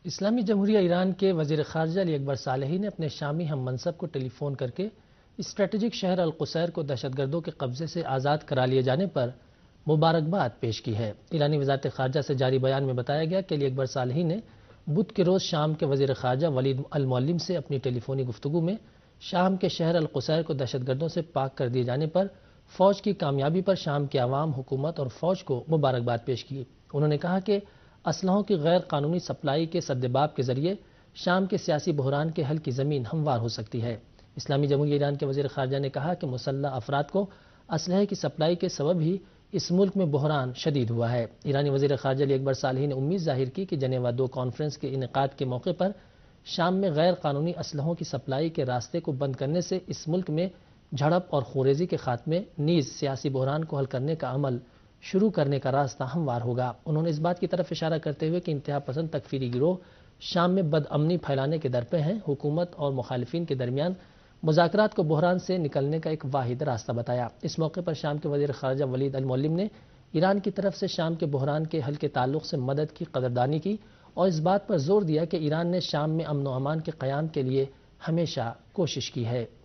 اسلامی جمہوریہ ایران کے وزیر خارجہ علی اکبر صالحی نے اپنے شامی ہم منصب کو ٹیلی فون کر کے اسٹریٹجک شہر القصیر کو دہشت گردوں کے قبضے سے آزاد کرا لیے جانے پر مبارکباد پیش کی ہے۔ ایرانی وزارت خارجہ سے جاری بیان میں بتایا گیا کہ علی اکبر صالحی نے بدھ کے روز شام کے وزیر خارجہ ولید المعلم سے اپنی ٹیلی فونی گفتگو میں شام کے شہر القصیر کو دہشت گردوں سے پاک کر دیے جانے پر فوج کی کامیابی پر شام کے عوام، حکومت اور فوج کو مبارکباد پیش کی۔ انہوں نے کہا کہ اسلحوں کی غیر قانونی سپلائی کے سدباب کے ذریعے شام کے سیاسی بحران کے حل کی زمین ہموار ہو سکتی ہے۔ اسلامی جمہوریہ ایران کے وزیر خارجہ نے کہا کہ مسلح افراد کو اسلحے کی سپلائی کے سبب ہی اس ملک میں بحران شدید ہوا ہے۔ ایرانی وزیر خارجہ علی اکبر صالحی نے امید ظاہر کی کہ جنیوا 2 کانفرنس کے انعقاد کے موقع پر شام میں غیر قانونی اسلحوں کی سپلائی کے راستے کو بند کرنے سے اس ملک میں جھڑپ اور خونریزی کے خاتمے نیز سیاسی بحران کو حل کرنے کا عمل شروع کرنے کا راستہ ہموار ہوگا۔ انہوں نے اس بات کی طرف اشارہ کرتے ہوئے کہ انتہا پسند تکفیری گروہ شام میں بد امنی پھیلانے کے درپے ہیں، حکومت اور مخالفین کے درمیان مذاکرات کو بحران سے نکلنے کا ایک واحد راستہ بتایا۔ اس موقع پر شام کے وزیر خارجہ ولید المعلم نے ایران کی طرف سے شام کے بحران کے حل کے تعلق سے مدد کی قدردانی کی اور اس بات پر زور دیا کہ ایران نے شام میں امن و امان کے قیام کے لیے ہمیشہ کوشش کی ہے۔